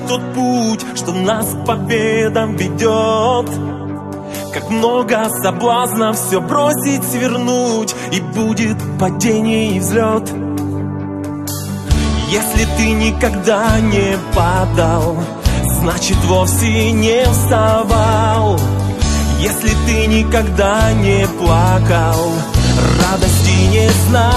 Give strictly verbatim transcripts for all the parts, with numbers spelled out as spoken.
тот путь, что нас к победам ведет. Как много соблазнов все бросить, свернуть, и будет падение и взлет. Если ты никогда не падал, значит вовсе не вставал. Если ты никогда не плакал, радости не знал.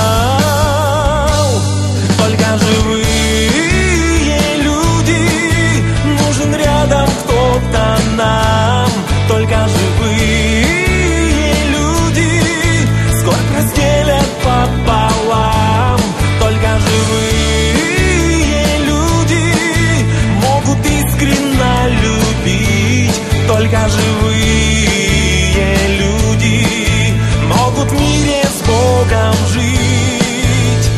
Только живые люди, нужен рядом кто-то нам. Только живые люди скорбь разделят пополам. Только живые люди могут искренне любить. Только живые люди могут в мире с Богом жить.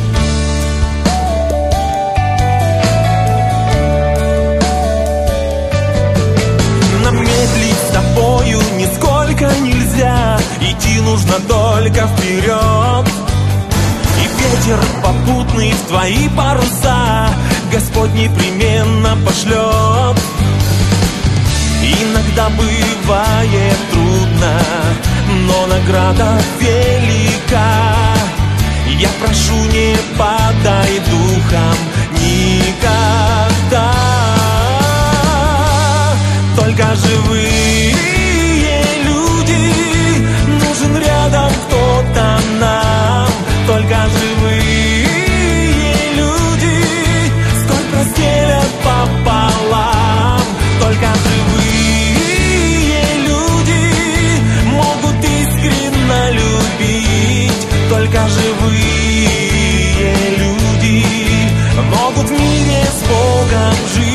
Нам медлить с тобою нисколько нельзя, идти нужно только вперед. И ветер попутный в твои паруса Господь непременно пошлет. Иногда бывает трудно, но награда велика. Я прошу, не падай духом никогда. Только живые люди, нужен рядом кто-то нам. Только живые люди скорбь разделят пополам. Только живые люди могут искренне любить. Только живые люди могут в мире с Богом жить.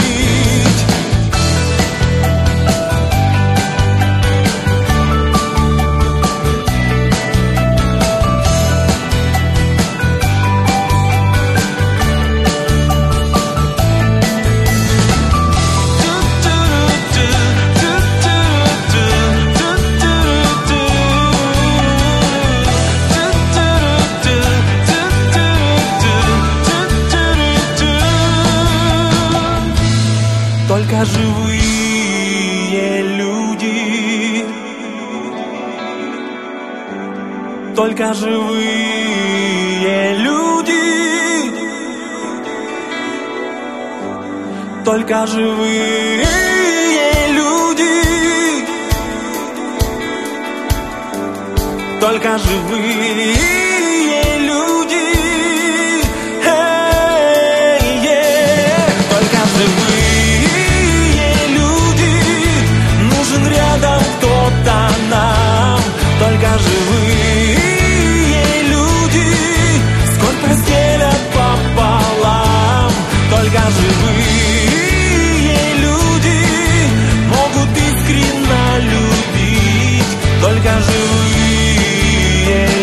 Только живые люди, только живые люди, только живые люди, только живые люди, hey, yeah. Только живые рядом кто-то нам. Только живые люди скорбь разделят пополам. Только живые люди могут искренне любить. Только живые